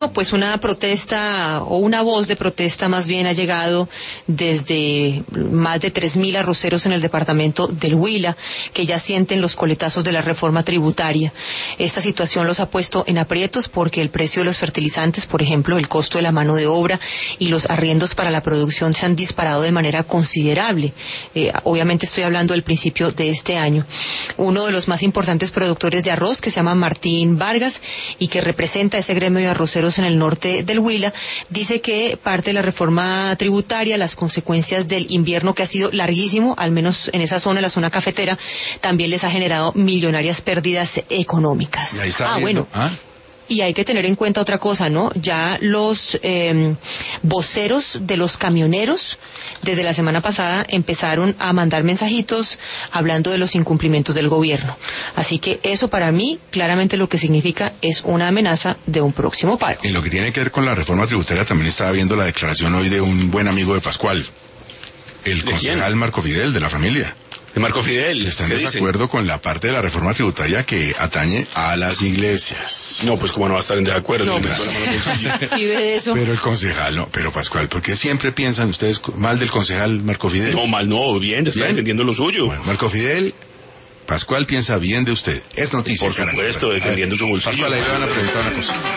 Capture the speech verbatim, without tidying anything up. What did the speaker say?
Pues una protesta o una voz de protesta más bien ha llegado desde más de tres mil arroceros en el departamento del Huila, que ya sienten los coletazos de la reforma tributaria. Esta situación los ha puesto en aprietos porque el precio de los fertilizantes, por ejemplo, el costo de la mano de obra y los arriendos para la producción se han disparado de manera considerable. Eh, obviamente estoy hablando del principio de este año. Uno de los más importantes productores de arroz, que se llama Martín Vargas y que representa ese gremio de arroceros en el norte del Huila, dice que parte de la reforma tributaria, las consecuencias del invierno que ha sido larguísimo, al menos en esa zona, la zona cafetera, también les ha generado millonarias pérdidas económicas. Y ahí está ah, viendo. bueno. ¿Ah? Y hay que tener en cuenta otra cosa, ¿no? Ya los eh, voceros de los camioneros desde la semana pasada empezaron a mandar mensajitos hablando de los incumplimientos del gobierno. Así que eso para mí claramente lo que significa es una amenaza de un próximo paro. En lo que tiene que ver con la reforma tributaria también estaba viendo la declaración hoy de un buen amigo de Pascual, el concejal Marco Fidel, de la familia. De Marco Fidel. ¿Está en desacuerdo con la parte de la reforma tributaria que atañe a las iglesias? No, pues cómo no va a estar en desacuerdo. No, y de eso. Pero el concejal no, pero Pascual, ¿por qué siempre piensan ustedes mal del concejal Marco Fidel? No, mal no, bien, está defendiendo lo suyo. Bueno, Marco Fidel, Pascual piensa bien de usted. Es noticia. Por supuesto, defendiendo su bolsillo. Pascual, ahí le van a preguntar una cosa.